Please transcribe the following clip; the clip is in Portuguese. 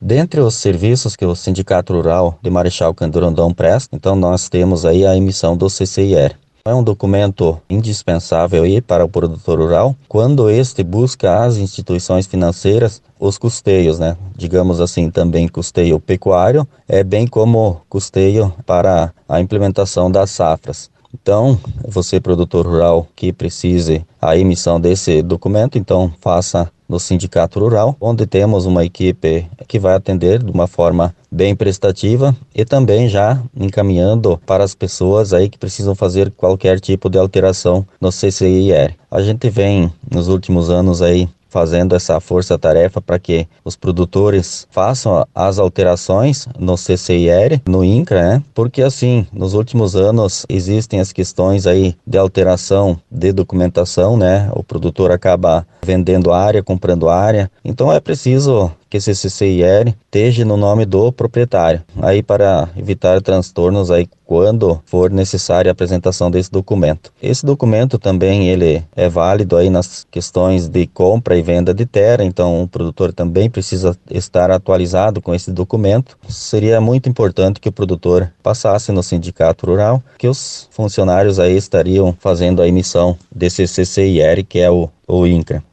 Dentre os serviços que o Sindicato Rural de Marechal Cândido Rondon presta, então nós temos aí a emissão do CCIR. É um documento indispensável aí para o produtor rural quando este busca as instituições financeiras os custeios, né? Digamos assim, também custeio pecuário, bem como custeio para a implementação das safras. Então, você produtor rural que precise a emissão desse documento, então faça no Sindicato Rural, onde temos uma equipe que vai atender de uma forma bem prestativa e também já encaminhando para as pessoas aí que precisam fazer qualquer tipo de alteração no CCIR. A gente vem nos últimos anos aí fazendo essa força-tarefa para que os produtores façam as alterações no CCIR, no INCRA, né? Porque assim, nos últimos anos existem as questões aí de alteração de documentação, né? O produtor acaba vendendo área, comprando área, então é preciso que esse CCIR esteja no nome do proprietário, aí para evitar transtornos aí quando for necessária a apresentação desse documento. Esse documento também ele é válido aí nas questões de compra e venda de terra, então o produtor também precisa estar atualizado com esse documento. Seria muito importante que o produtor passasse no Sindicato Rural, que os funcionários aí estariam fazendo a emissão desse CCIR, que é o INCRA.